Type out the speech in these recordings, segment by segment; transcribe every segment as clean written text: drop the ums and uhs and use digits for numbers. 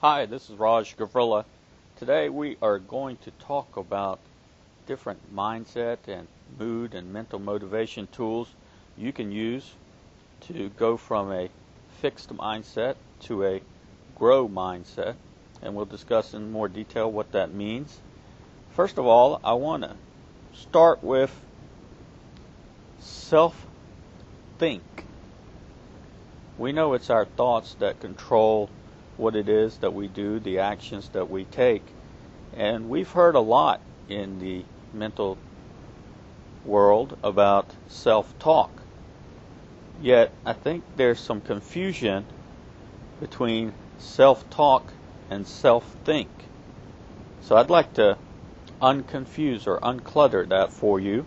Hi, this is Raj Gavrila. Today we are going to talk about different mindset and mood and mental motivation tools you can use to go from a fixed mindset to a grow mindset, and we'll discuss in more detail what that means. First of all, I want to start with self-think. We know it's our thoughts that control what it is that we do, the actions that we take. And we've heard a lot in the mental world about self-talk. Yet, I think there's some confusion between self-talk and self-think. So I'd like to unconfuse or unclutter that for you.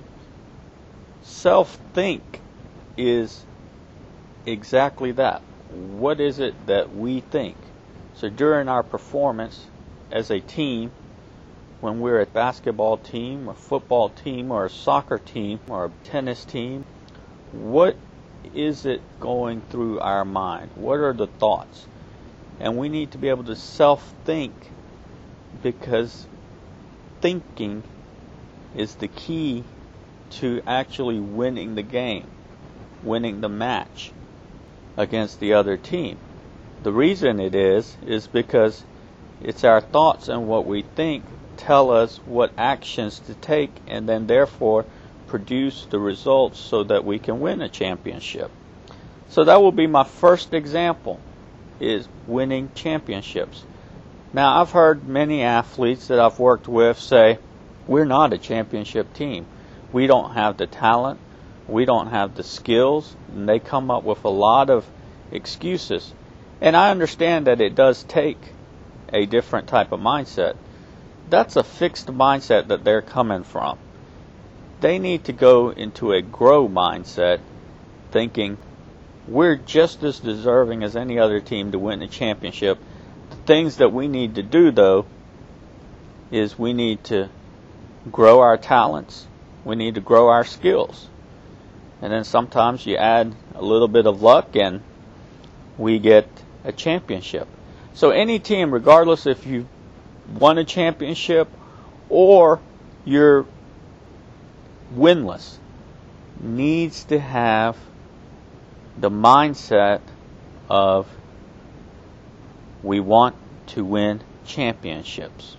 Self-think is exactly that. What is it that we think? So during our performance as a team, when we're a basketball team, a football team, or a soccer team, or a tennis team, what is it going through our mind? What are the thoughts? And we need to be able to self-think, because thinking is the key to actually winning the game, winning the match against the other team. The reason it is because it's our thoughts and what we think tell us what actions to take, and then therefore produce the results so that we can win a championship. So that will be my first example, is winning championships. Now, I've heard many athletes that I've worked with say, we're not a championship team. We don't have the talent. We don't have the skills, and they come up with a lot of excuses. And I understand that it does take a different type of mindset. That's a fixed mindset that they're coming from. They need to go into a grow mindset, thinking we're just as deserving as any other team to win the championship. The things that we need to do, though, is we need to grow our talents. We need to grow our skills. And then sometimes you add a little bit of luck and we get a championship. So any team, regardless if you won a championship or you're winless, needs to have the mindset of we want to win championships.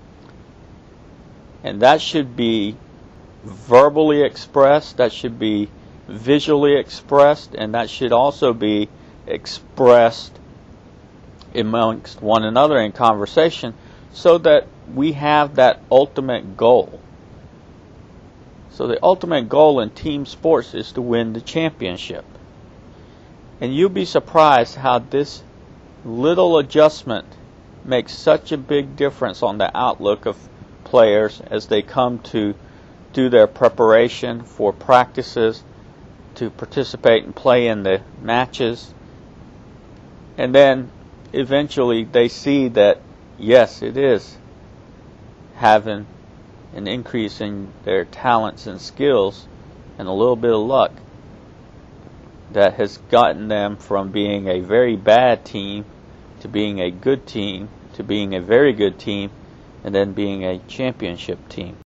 And that should be verbally expressed, that should be visually expressed, and that should also be expressed amongst one another in conversation, so that we have that ultimate goal. So the ultimate goal in team sports is to win the championship. And you'll be surprised how this little adjustment makes such a big difference on the outlook of players as they come to do their preparation for practices, to participate and play in the matches. And then eventually they see that, yes, it is having an increase in their talents and skills and a little bit of luck that has gotten them from being a very bad team to being a good team to being a very good team and then being a championship team.